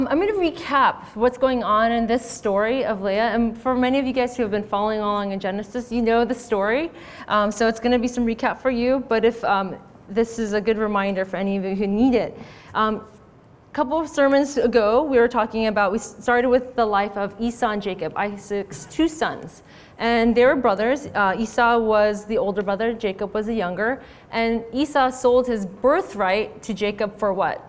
I'm going to recap what's going on in this story of Leah. And for many of you guys who have been following along in Genesis, you know the story. So it's going to be some recap for you. But if this is a good reminder for any of you who need it. A couple of sermons ago, we started with the life of Esau and Jacob, Isaac's two sons. And they were brothers. Esau was the older brother, Jacob was the younger. And Esau sold his birthright to Jacob for what?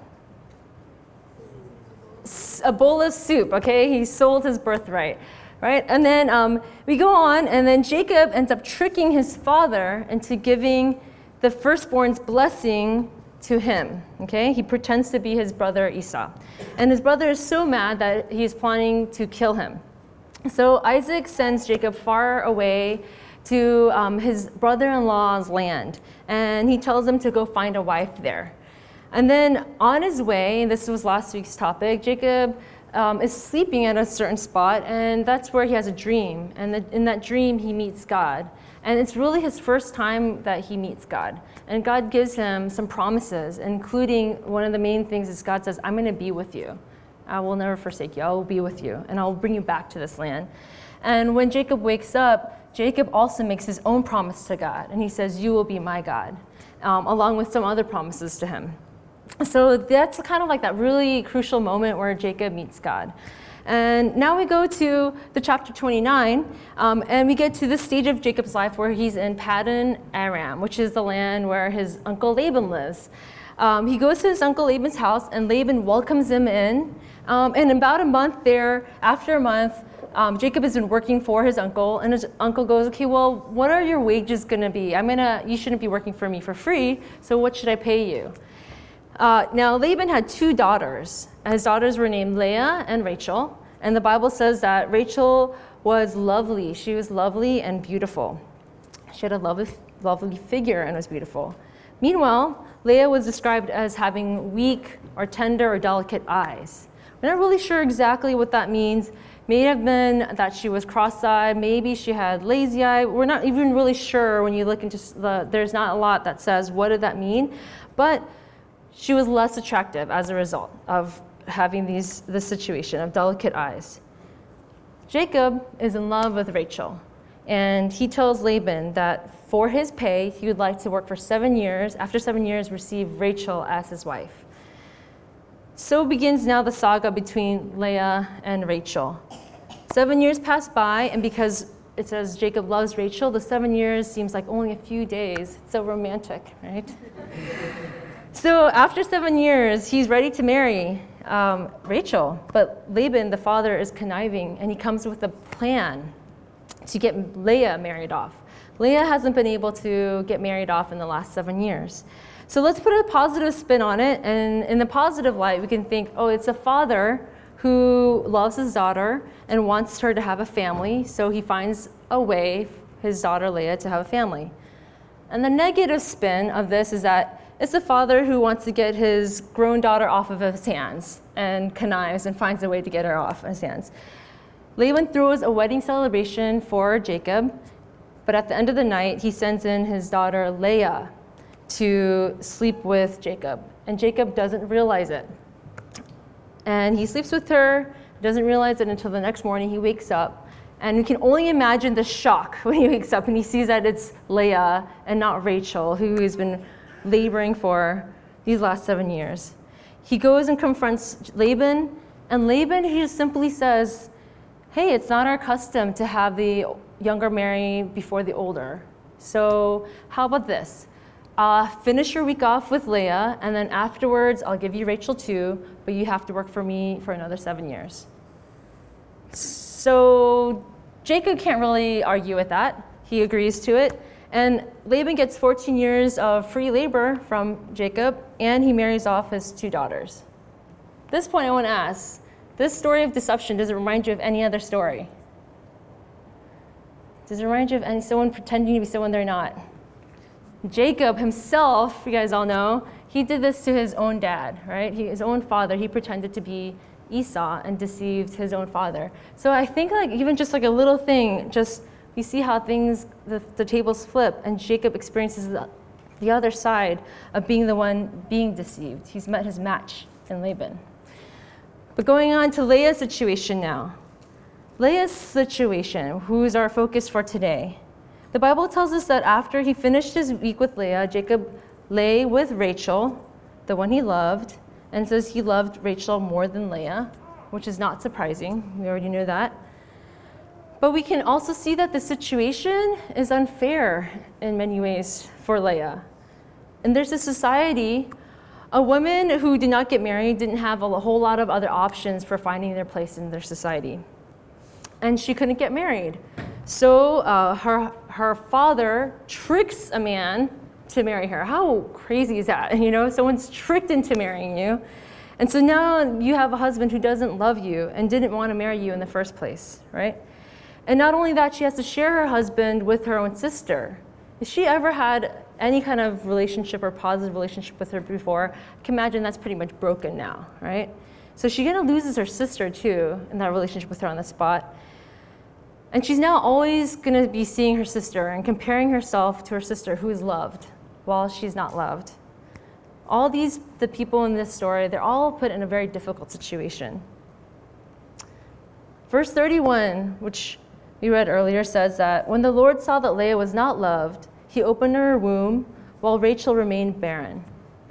A bowl of soup, okay? He sold his birthright, right? And then we go on, and then Jacob ends up tricking his father into giving the firstborn's blessing to him, okay? He pretends to be his brother Esau. And his brother is so mad that he's planning to kill him. So Isaac sends Jacob far away to his brother-in-law's land, and he tells him to go find a wife there. And then on his way, this was last week's topic, Jacob is sleeping at a certain spot, and that's where he has a dream. And in that dream, he meets God. And it's really his first time that he meets God. And God gives him some promises, including one of the main things is God says, I'm going to be with you. I will never forsake you. I will be with you, and I will bring you back to this land. And when Jacob wakes up, Jacob also makes his own promise to God. And he says, you will be my God, along with some other promises to him. So that's kind of like that really crucial moment where Jacob meets God. And now we go to the chapter 29, and we get to this stage of Jacob's life where he's in Paddan Aram, which is the land where his uncle Laban lives. He goes to his uncle Laban's house, and Laban welcomes him in. And about a month there, after a month, Jacob has been working for his uncle, and his uncle goes, okay, well, what are your wages going to be? You shouldn't be working for me for free, so what should I pay you? Now, Laban had two daughters. His daughters were named Leah and Rachel. And the Bible says that Rachel was lovely. She was lovely and beautiful. She had a lovely figure and was beautiful. Meanwhile, Leah was described as having weak or tender or delicate eyes. We're not really sure exactly what that means. May have been that she was cross-eyed. Maybe she had lazy eye. We're not even really sure when you look into there's not a lot that says what did that mean. But she was less attractive as a result of having this situation of delicate eyes. Jacob is in love with Rachel, and he tells Laban that for his pay, he would like to work for 7 years. After 7 years, receive Rachel as his wife. So begins now the saga between Leah and Rachel. 7 years pass by, and because it says Jacob loves Rachel, the 7 years seems like only a few days. It's so romantic, right? So after 7 years, he's ready to marry Rachel, but Laban, the father, is conniving, and he comes with a plan to get Leah married off. Leah hasn't been able to get married off in the last 7 years. So let's put a positive spin on it, and in the positive light, we can think, oh, it's a father who loves his daughter and wants her to have a family, so he finds a way, his daughter Leah, to have a family. And the negative spin of this is that it's a father who wants to get his grown daughter off of his hands and connives and finds a way to get her off his hands. Laban throws a wedding celebration for Jacob, but at the end of the night, he sends in his daughter Leah to sleep with Jacob, and Jacob doesn't realize it. And he sleeps with her, doesn't realize it until the next morning. He wakes up, and you can only imagine the shock when he wakes up and he sees that it's Leah and not Rachel, who has been laboring for these last 7 years. He goes and confronts Laban, and Laban, he just simply says, hey, it's not our custom to have the younger marry before the older. So how about this? Finish your week off with Leah, and then afterwards I'll give you Rachel too, but you have to work for me for another 7 years. So Jacob can't really argue with that. He agrees to it. And Laban gets 14 years of free labor from Jacob, and he marries off his two daughters. At this point, I want to ask, this story of deception, does it remind you of any other story? Does it remind you of someone pretending to be someone they're not? Jacob himself, you guys all know, he did this to his own dad, right? His own father. He pretended to be Esau and deceived his own father. So I think even just a little thing, just you see how the tables flip, and Jacob experiences the other side of being the one being deceived. He's met his match in Laban. But going on to Leah's situation now. Leah's situation, who's our focus for today. The Bible tells us that after he finished his week with Leah, Jacob lay with Rachel, the one he loved, and says he loved Rachel more than Leah, which is not surprising. We already knew that. But we can also see that the situation is unfair in many ways for Leah. And there's a society, a woman who did not get married didn't have a whole lot of other options for finding their place in their society. And she couldn't get married. So her father tricks a man to marry her. How crazy is that? Someone's tricked into marrying you. And so now you have a husband who doesn't love you and didn't want to marry you in the first place, right? And not only that, she has to share her husband with her own sister. If she ever had any kind of relationship or positive relationship with her before, I can imagine that's pretty much broken now, right? So she kind of loses her sister too in that relationship with her on the spot. And she's now always going to be seeing her sister and comparing herself to her sister who is loved while she's not loved. All the people in this story, they're all put in a very difficult situation. Verse 31, which we read earlier, says that when the Lord saw that Leah was not loved, he opened her womb while Rachel remained barren.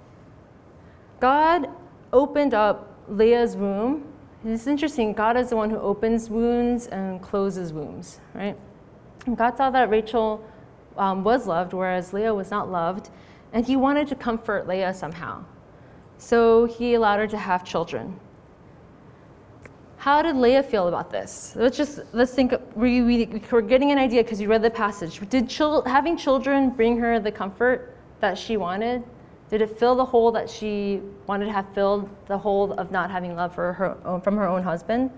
God opened up Leah's womb. It's interesting, God is the one who opens wounds and closes wombs, right? And God saw that Rachel was loved, whereas Leah was not loved, and he wanted to comfort Leah somehow. So he allowed her to have children. How did Leah feel about this? Let's think, we're getting an idea because you read the passage. Did having children bring her the comfort that she wanted? Did it fill the hole that she wanted to have filled, the hole of not having love from her own husband?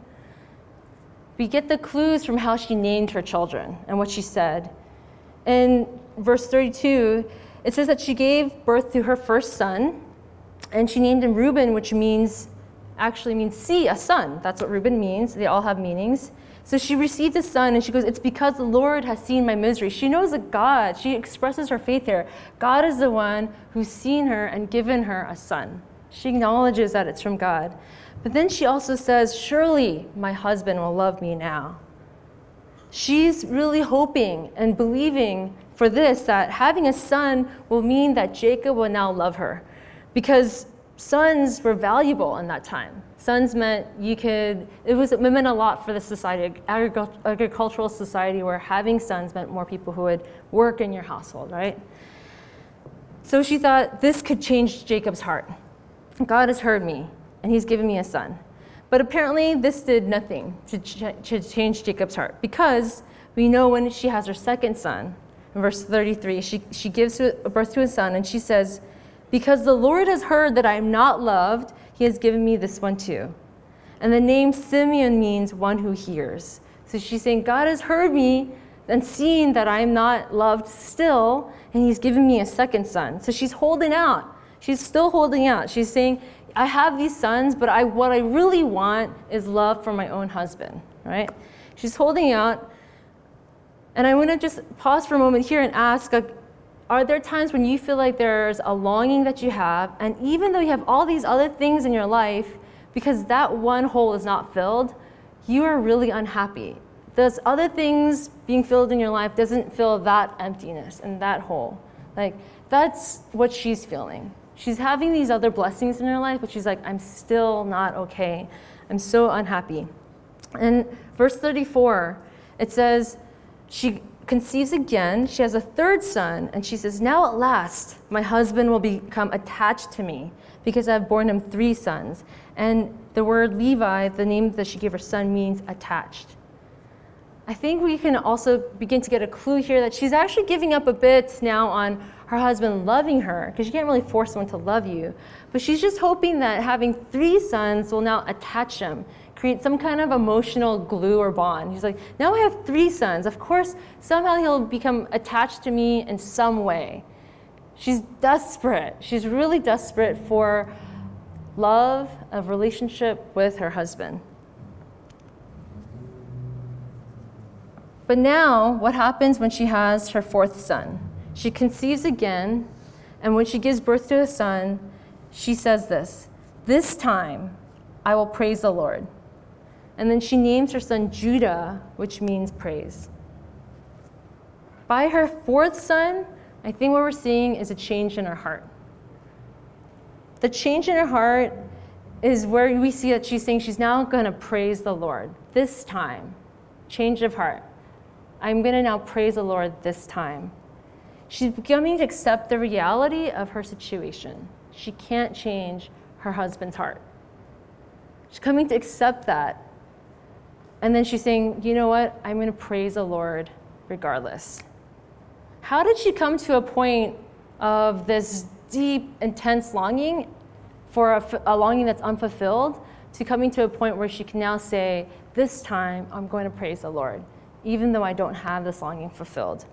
We get the clues from how she named her children and what she said. In verse 32, it says that she gave birth to her first son, and she named him Reuben, which actually means see, a son. That's what Reuben means. They all have meanings. So she received a son, and she goes, it's because the Lord has seen my misery. She knows that God, she expresses her faith here. God is the one who's seen her and given her a son. She acknowledges that it's from God. But then she also says, surely my husband will love me now. She's really hoping and believing for this, that having a son will mean that Jacob will now love her. Because sons were valuable in that time. Sons meant it meant a lot for the society, agricultural society, where having sons meant more people who would work in your household, right? So she thought, this could change Jacob's heart. God has heard me, and he's given me a son. But apparently this did nothing to change Jacob's heart, because we know when she has her second son, in verse 33, she gives birth to a son, and she says, because the Lord has heard that I am not loved, he has given me this one too. And the name Simeon means one who hears. So she's saying, God has heard me and seen that I am not loved still, and he's given me a second son. So she's holding out. She's still holding out. She's saying, I have these sons, but what I really want is love from my own husband, right? She's holding out. And I want to just pause for a moment here and ask, are there times when you feel like there's a longing that you have, and even though you have all these other things in your life, because that one hole is not filled, you are really unhappy? Those other things being filled in your life doesn't fill that emptiness and that hole. Like, that's what she's feeling. She's having these other blessings in her life, but she's like, I'm still not okay. I'm so unhappy. And verse 34, it says, she conceives again, she has a third son, and she says, now at last my husband will become attached to me, because I've borne him 3 sons. And the word Levi, the name that she gave her son, means attached. I think we can also begin to get a clue here that she's actually giving up a bit now on her husband loving her, because you can't really force someone to love you. But she's just hoping that having 3 sons will now attach him, create some kind of emotional glue or bond. He's like, now I have 3 sons. Of course, somehow he'll become attached to me in some way. She's desperate. She's really desperate for love, a relationship with her husband. But now, what happens when she has her 4th son? She conceives again, and when she gives birth to a son, she says this time, I will praise the Lord. And then she names her son Judah, which means praise. By her fourth son, I think what we're seeing is a change in her heart. The change in her heart is where we see that she's saying she's now going to praise the Lord this time. Change of heart. I'm going to now praise the Lord this time. She's beginning to accept the reality of her situation. She can't change her husband's heart. She's coming to accept that. And then she's saying, you know what? I'm going to praise the Lord regardless. How did she come to a point of this deep, intense longing for a longing that's unfulfilled to coming to a point where she can now say, this time I'm going to praise the Lord, even though I don't have this longing fulfilled?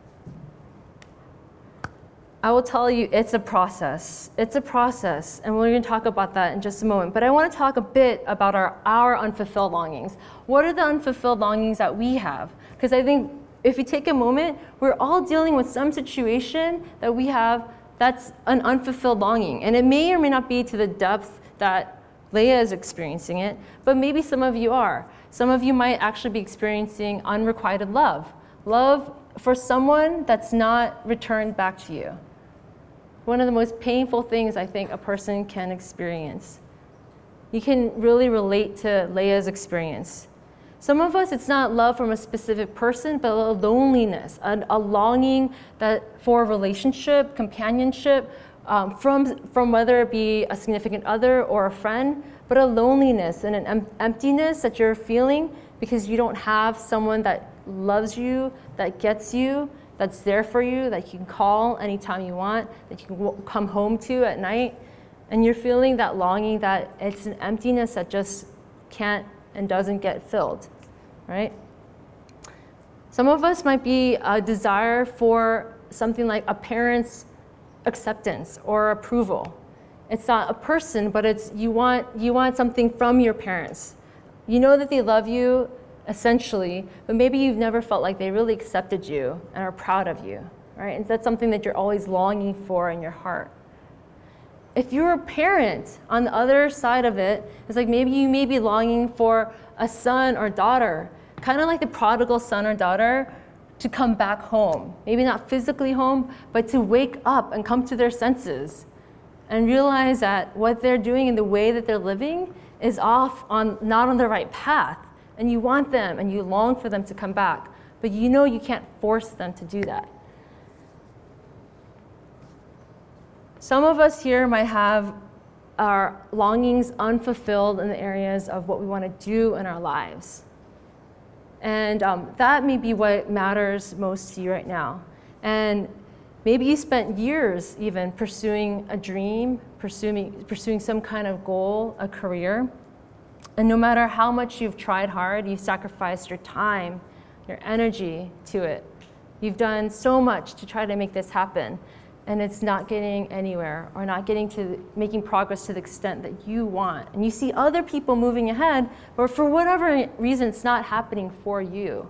I will tell you, it's a process. It's a process, and we're going to talk about that in just a moment. But I want to talk a bit about our unfulfilled longings. What are the unfulfilled longings that we have? Because I think if you take a moment, we're all dealing with some situation that we have that's an unfulfilled longing. And it may or may not be to the depth that Leah is experiencing it, but maybe some of you are. Some of you might actually be experiencing unrequited love. Love for someone that's not returned back to you. One of the most painful things I think a person can experience. You can really relate to Leah's experience. Some of us, it's not love from a specific person, but a loneliness, a longing for a relationship, companionship, from whether it be a significant other or a friend, but a loneliness and an emptiness that you're feeling because you don't have someone that loves you, that gets you, that's there for you, that you can call anytime you want, that you can come home to at night. And you're feeling that longing, that it's an emptiness that just can't and doesn't get filled, right? Some of us might be a desire for something like a parent's acceptance or approval. It's not a person, but it's you want something from your parents. You know that they love you, essentially, but maybe you've never felt like they really accepted you and are proud of you, right? And that's something that you're always longing for in your heart. If you're a parent, on the other side of it, it's like maybe you may be longing for a son or daughter, kind of like the prodigal son or daughter, to come back home. Maybe not physically home, but to wake up and come to their senses and realize that what they're doing and the way that they're living is not on the right path. And you want them and you long for them to come back, but you know you can't force them to do that. Some of us here might have our longings unfulfilled in the areas of what we want to do in our lives. And that may be what matters most to you right now. And maybe you spent years even pursuing a dream, pursuing some kind of goal, a career. And no matter how much you've tried hard, you've sacrificed your time, your energy to it. You've done so much to try to make this happen, and it's not getting anywhere or not making progress to the extent that you want. And you see other people moving ahead, but for whatever reason, it's not happening for you.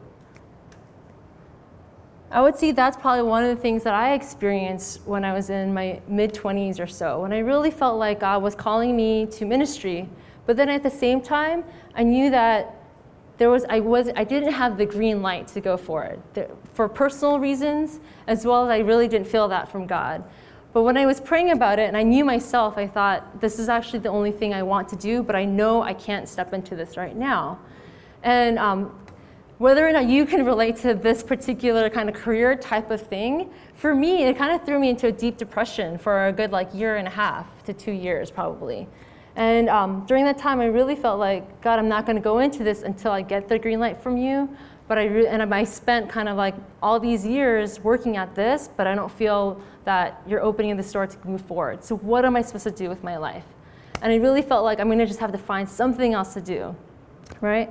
I would say that's probably one of the things that I experienced when I was in my mid-20s or so, when I really felt like God was calling me to ministry. But then at the same time, I knew that I didn't have the green light to go for it, for personal reasons, as well as I really didn't feel that from God. But when I was praying about it and I knew myself, I thought, this is actually the only thing I want to do, but I know I can't step into this right now. And whether or not you can relate to this particular kind of career type of thing, for me, it kind of threw me into a deep depression for a good year and a half to 2 years probably. And during that time, I really felt like, God, I'm not going to go into this until I get the green light from you. But I spent kind of all these years working at this, but I don't feel that you're opening this door to move forward. So what am I supposed to do with my life? And I really felt like I'm going to just have to find something else to do, right?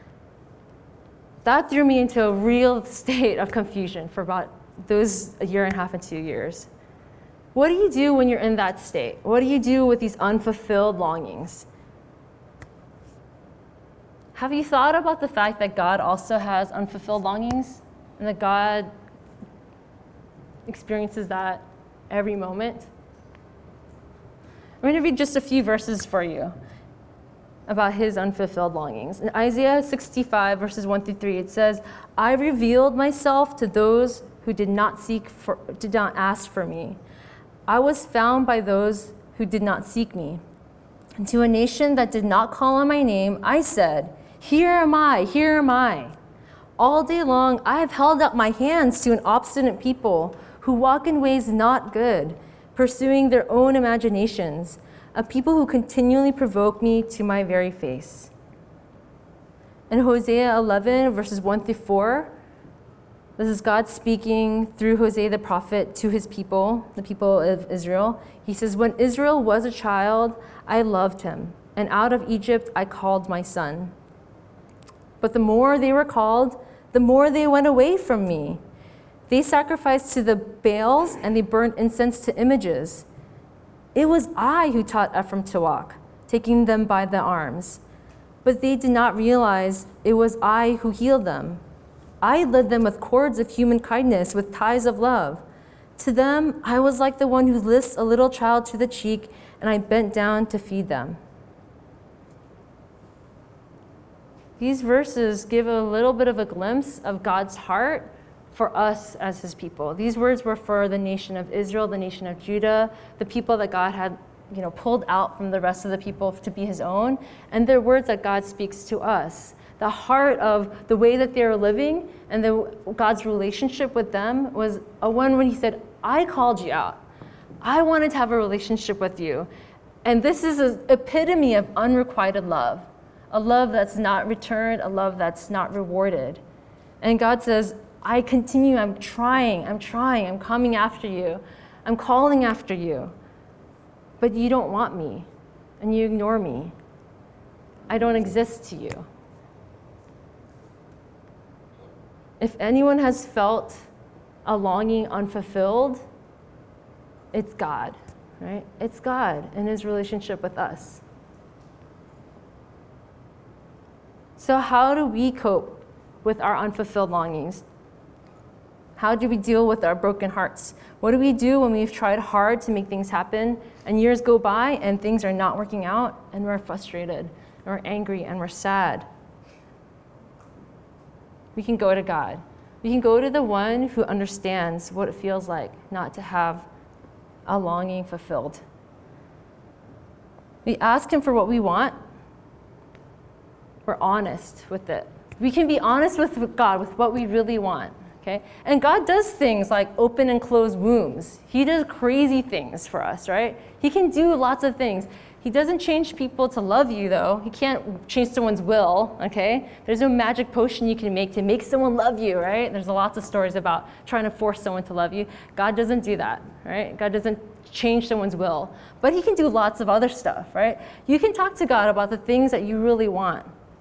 That threw me into a real state of confusion for about those a year and a half and 2 years. What do you do when you're in that state? What do you do with these unfulfilled longings? Have you thought about the fact that God also has unfulfilled longings and that God experiences that every moment? I'm going to read just a few verses for you. about his unfulfilled longings. In Isaiah 65, verses 1 through 3, it says, I revealed myself to those who did not ask for me. I was found by those who did not seek me. And to a nation that did not call on my name, I said, here am I, here am I. All day long, I have held up my hands to an obstinate people who walk in ways not good, pursuing their own imaginations, a people who continually provoke me to my very face. In Hosea 11, verses 1 through 4, this is God speaking through Hosea the prophet to his people, the people of Israel. He says, when Israel was a child, I loved him, and out of Egypt I called my son. But the more they were called, the more they went away from me. They sacrificed to the Baals, and they burned incense to images. It was I who taught Ephraim to walk, taking them by the arms. But they did not realize it was I who healed them. I led them with cords of human kindness, with ties of love. To them, I was like the one who lifts a little child to the cheek, and I bent down to feed them. These verses give a little bit of a glimpse of God's heart for us as his people. These words were for the nation of Israel, the nation of Judah, the people that God had pulled out from the rest of the people to be his own. And they're words that God speaks to us. The heart of the way that they were living and God's relationship with them was a one when he said, I called you out. I wanted to have a relationship with you. And this is an epitome of unrequited love. A love that's not returned, a love that's not rewarded. And God says, I continue, I'm trying, I'm coming after you, I'm calling after you. But you don't want me, and you ignore me. I don't exist to you. If anyone has felt a longing unfulfilled, it's God, right? It's God and his relationship with us. So how do we cope with our unfulfilled longings? How do we deal with our broken hearts? What do we do when we've tried hard to make things happen and years go by and things are not working out and we're frustrated and we're angry and we're sad? We can go to God. We can go to the one who understands what it feels like not to have a longing fulfilled. We ask him for what we want. We're honest with it. We can be honest with God, with what we really want, okay? And God does things like open and close wombs. He does crazy things for us, right? He can do lots of things. He doesn't change people to love you, though. He can't change someone's will, okay? There's no magic potion you can make to make someone love you, right? There's lots of stories about trying to force someone to love you. God doesn't do that, right? God doesn't change someone's will. But he can do lots of other stuff, right? You can talk to God about the things that you really want.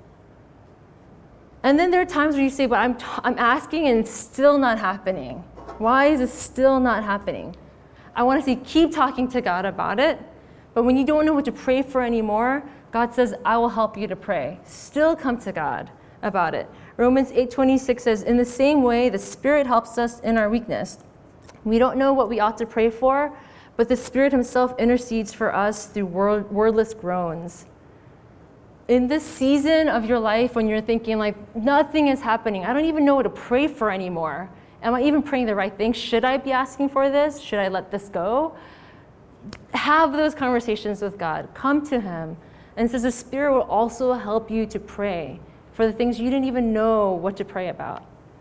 And then there are times where you say, but I'm asking and it's still not happening. Why is it still not happening? I want to say, keep talking to God about it. But when you don't know what to pray for anymore, God says, I will help you to pray. Still come to God about it. Romans 8:26 says, in the same way, the Spirit helps us in our weakness. We don't know what we ought to pray for, but the Spirit himself intercedes for us through wordless groans. In this season of your life when you're thinking like, nothing is happening, I don't even know what to pray for anymore. Am I even praying the right thing? Should I be asking for this? Should I let this go? Have those conversations with God. Come to him. And it says the Spirit will also help you to pray for the things you didn't even know what to pray about.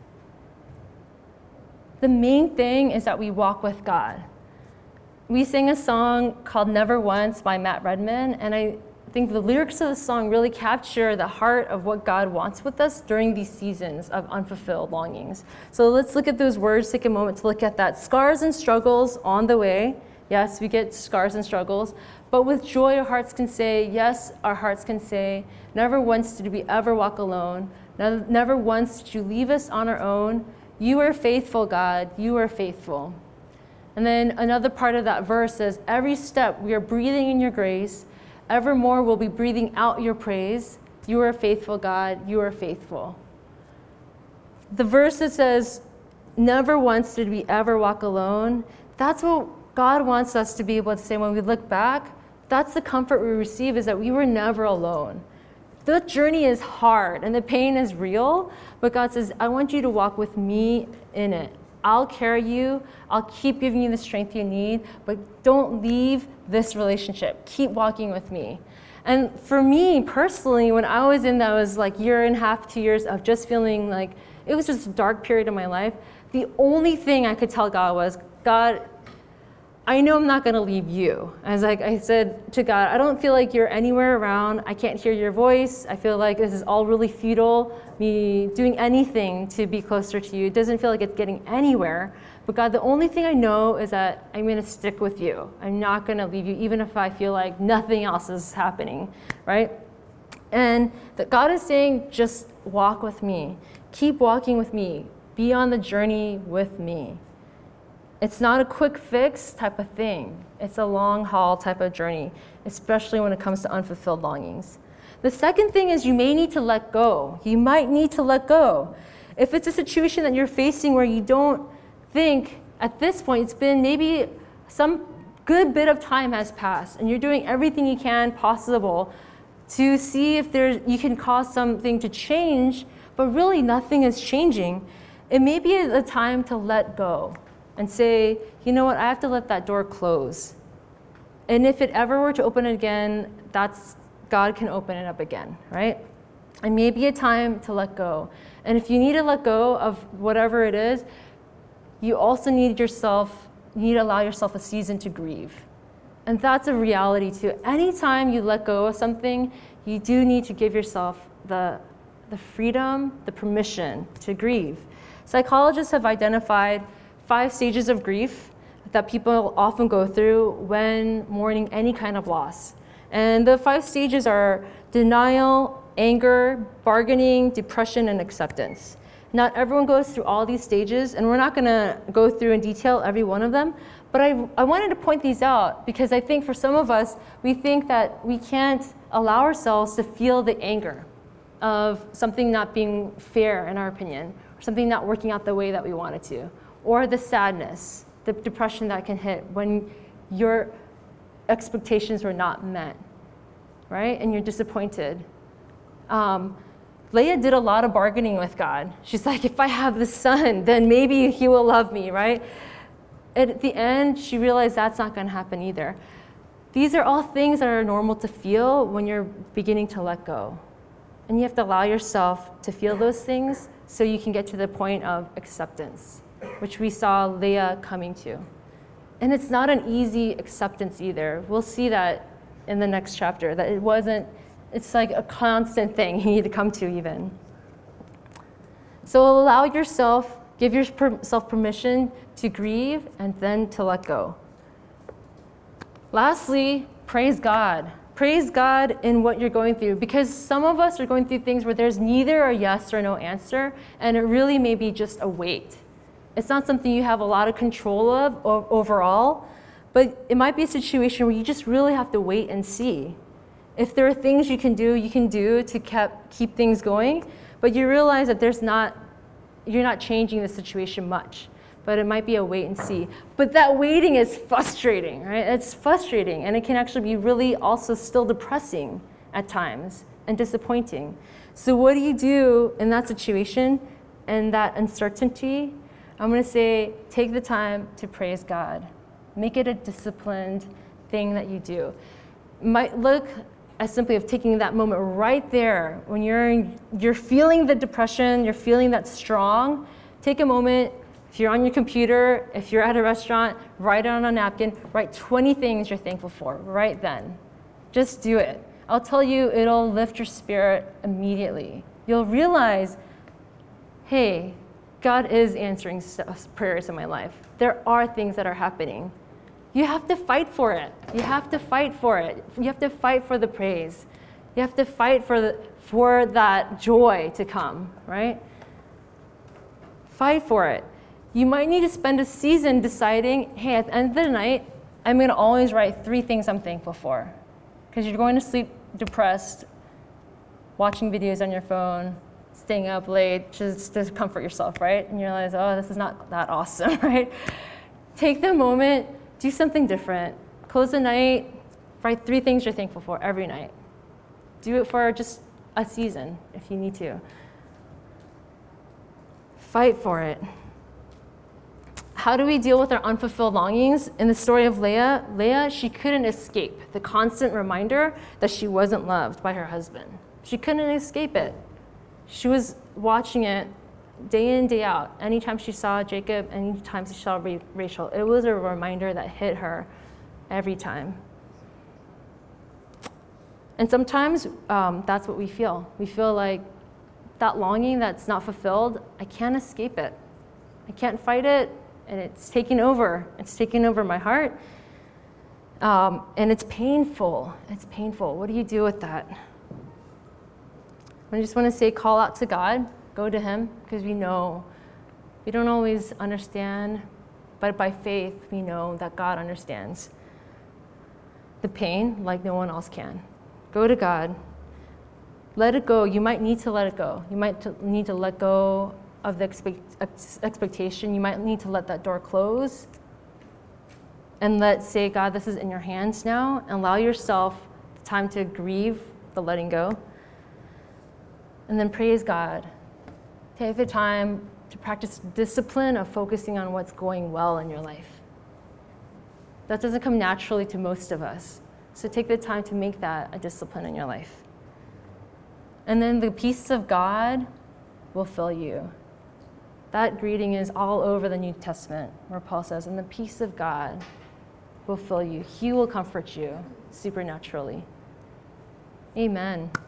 The main thing is that we walk with God. We sing a song called Never Once by Matt Redman, and I think the lyrics of the song really capture the heart of what God wants with us during these seasons of unfulfilled longings. So let's look at those words, take a moment to look at that. Scars and struggles on the way. Yes, we get scars and struggles, but with joy our hearts can say, yes, our hearts can say, never once did we ever walk alone. Never once did you leave us on our own. You are faithful, God, you are faithful. And then another part of that verse says, every step we are breathing in your grace, evermore we'll be breathing out your praise. You are faithful, God, you are faithful. The verse that says, never once did we ever walk alone, that's what God wants us to be able to say when we look back. That's the comfort we receive, is that we were never alone. The journey is hard and the pain is real, but God says, I want you to walk with me in it. I'll carry you. I'll keep giving you the strength you need, but don't leave this relationship. Keep walking with me. And for me personally, when I was in those like year and a half, 2 years of just feeling like it was just a dark period of my life, the only thing I could tell God was, God, I know I'm not going to leave you. I said to God, I don't feel like you're anywhere around. I can't hear your voice. I feel like this is all really futile, me doing anything to be closer to you. It doesn't feel like it's getting anywhere. But God, the only thing I know is that I'm going to stick with you. I'm not going to leave you, even if I feel like nothing else is happening, right? And that God is saying, just walk with me. Keep walking with me. Be on the journey with me. It's not a quick fix type of thing. It's a long haul type of journey, especially when it comes to unfulfilled longings. The second thing is you may need to let go. You might need to let go. If it's a situation that you're facing where you don't think at this point, it's been maybe some good bit of time has passed and you're doing everything you can possible to see if you can cause something to change, but really nothing is changing. It may be a time to let go and say, you know what, I have to let that door close. And if it ever were to open again, God can open it up again, right? It may be a time to let go. And if you need to let go of whatever it is, you also need to allow yourself a season to grieve. And that's a reality too. Anytime you let go of something, you do need to give yourself the freedom, the permission to grieve. Psychologists have identified 5 stages of grief that people often go through when mourning any kind of loss. And the 5 stages are denial, anger, bargaining, depression, and acceptance. Not everyone goes through all these stages, and we're not going to go through in detail every one of them, but I wanted to point these out because I think for some of us, we think that we can't allow ourselves to feel the anger of something not being fair, in our opinion, or something not working out the way that we want it to. Or the sadness, the depression that can hit when your expectations were not met, right? And you're disappointed. Leah did a lot of bargaining with God. She's like, if I have the son, then maybe he will love me, right? At the end, she realized that's not going to happen either. These are all things that are normal to feel when you're beginning to let go. And you have to allow yourself to feel those things so you can get to the point of acceptance, which we saw Leah coming to. And it's not an easy acceptance either. We'll see that in the next chapter, that it's like a constant thing you need to come to even. So allow yourself, give yourself permission to grieve and then to let go. Lastly, praise God. Praise God in what you're going through, because some of us are going through things where there's neither a yes or no answer, and it really may be just a wait. It's not something you have a lot of control of overall, but it might be a situation where you just really have to wait and see. If there are things you can do to keep things going, but you realize that you're not changing the situation much, but it might be a wait and see. But that waiting is frustrating, right? It's frustrating, and it can actually be really also still depressing at times and disappointing. So what do you do in that situation and that uncertainty? I'm going to say, take the time to praise God. Make it a disciplined thing that you do. It might look as simply of taking that moment right there when you're feeling the depression, you're feeling that strong. Take a moment. If you're on your computer, if you're at a restaurant, write it on a napkin. Write 20 things you're thankful for right then. Just do it. I'll tell you, it'll lift your spirit immediately. You'll realize, hey, God is answering prayers in my life. There are things that are happening. You have to fight for it. You have to fight for it. You have to fight for the praise. You have to fight for that joy to come, right? Fight for it. You might need to spend a season deciding, hey, at the end of the night, I'm going to always write 3 things I'm thankful for. Because you're going to sleep depressed, watching videos on your phone, staying up late, just to comfort yourself, right? And you realize, oh, this is not that awesome, right? Take the moment, do something different. Close the night, write 3 things you're thankful for every night. Do it for just a season if you need to. Fight for it. How do we deal with our unfulfilled longings? In the story of Leah, she couldn't escape the constant reminder that she wasn't loved by her husband. She couldn't escape it. She was watching it day in, day out. Anytime she saw Jacob, anytime she saw Rachel, it was a reminder that hit her every time. And sometimes that's what we feel. We feel like that longing that's not fulfilled, I can't escape it. I can't fight it. And it's taking over. It's taking over my heart. And it's painful. It's painful. What do you do with that? I just want to say, call out to God. Go to him, because we know we don't always understand, but by faith, we know that God understands the pain like no one else can. Go to God. Let it go. You might need to let it go. You might need to let go of the expectation. You might need to let that door close and say, God, this is in your hands now, and allow yourself the time to grieve the letting go. And then praise God. Take the time to practice discipline of focusing on what's going well in your life. That doesn't come naturally to most of us. So take the time to make that a discipline in your life. And then the peace of God will fill you. That greeting is all over the New Testament, where Paul says, and the peace of God will fill you. He will comfort you supernaturally. Amen.